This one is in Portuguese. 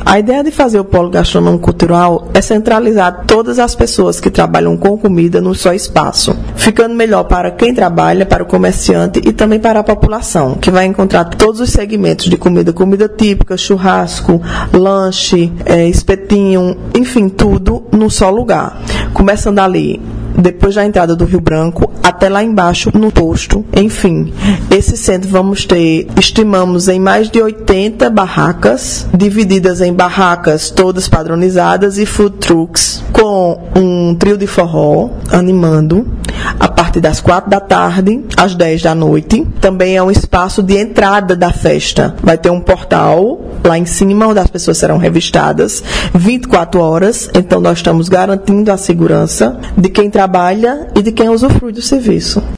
A ideia de fazer o polo gastronômico cultural é centralizar todas as pessoas que trabalham com comida num só espaço, ficando melhor para quem trabalha, para o comerciante e também para a população, que vai encontrar todos os segmentos de comida típica, churrasco, lanche, espetinho, enfim, tudo num só lugar. Começando ali, depois da entrada do Rio Branco, até lá embaixo no posto. Enfim, esse centro estimamos em mais de 80 barracas, divididas em barracas todas padronizadas e food trucks, com um trio de forró animando a partir das 4 da tarde às 10 da noite. Também é um espaço de entrada da festa. Vai ter um portal lá em cima, onde as pessoas serão revistadas 24 horas. Então, nós estamos garantindo a segurança de quem trabalha e de quem usufrui do serviço.